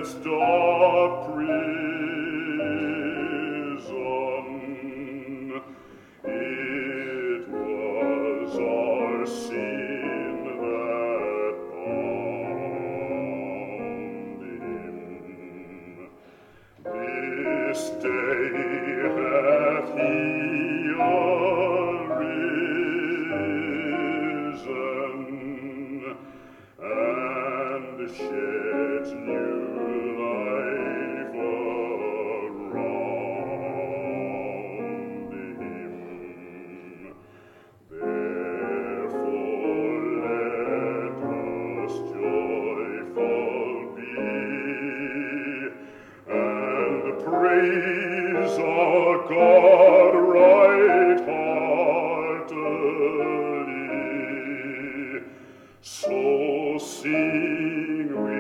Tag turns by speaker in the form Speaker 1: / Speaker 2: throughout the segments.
Speaker 1: dark prison. It was our sin that bound him. This day hath he arisen, and sheds new life around him. Therefore let us joyful be, and praise our God right heartily. So sing we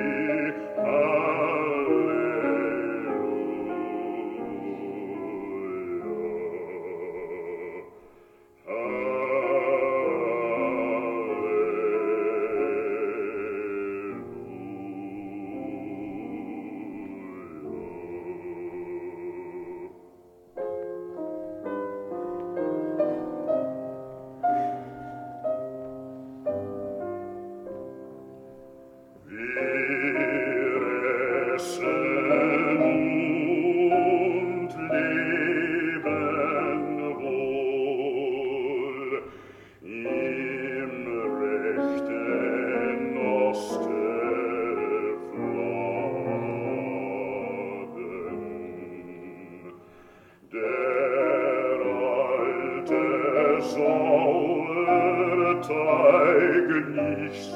Speaker 1: nicht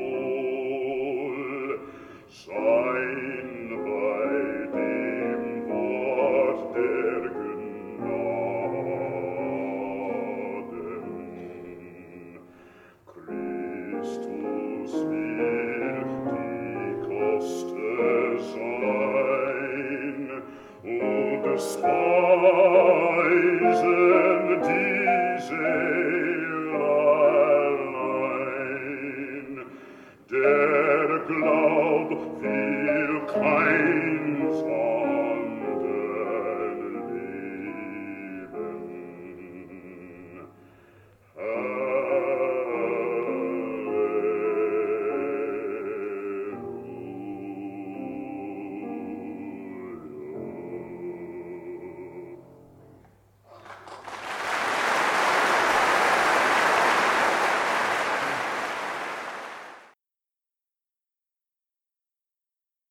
Speaker 1: soll sein bei dem Wort der Gnaden. Christus will die Koste sein und speisen diese der Glaub will kein